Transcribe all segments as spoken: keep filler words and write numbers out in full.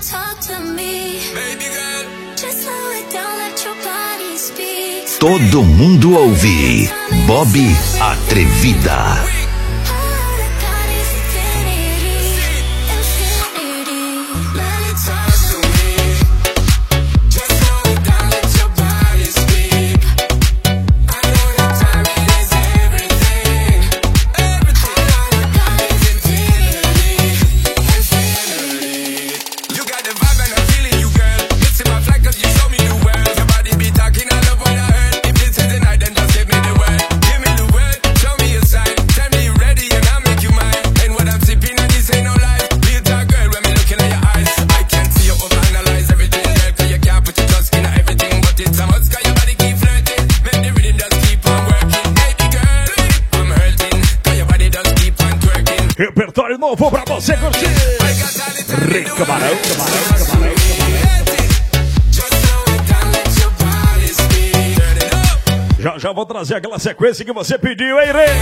Todo mundo ouve Bob Atrevida. Repertório novo pra você curtir. Rei Camarão, Camarão, Camarão. Já já vou trazer aquela sequência que você pediu, hein, Rei?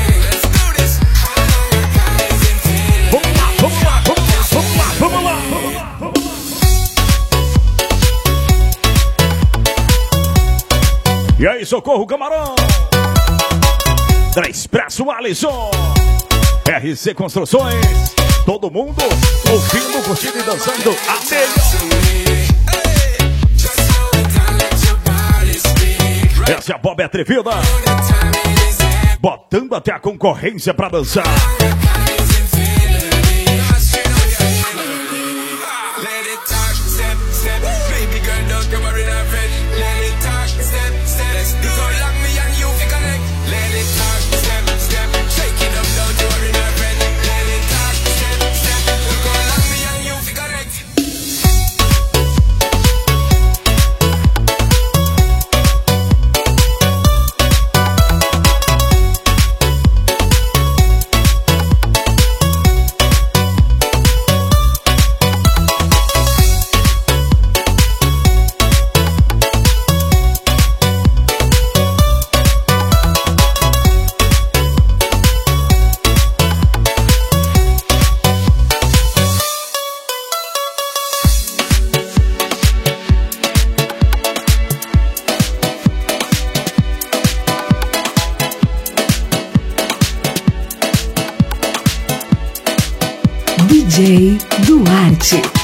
Vamos lá, vamos lá, vamos lá, vamos lá, vamos lá, vamos lá, vamos lá. E aí, Socorro, Camarão. Da Expresso Alisson. R C Construções, todo mundo ouvindo, curtindo e dançando a melhor. Essa é a Bob Atrevida, botando até a concorrência pra dançar. D J Duarte.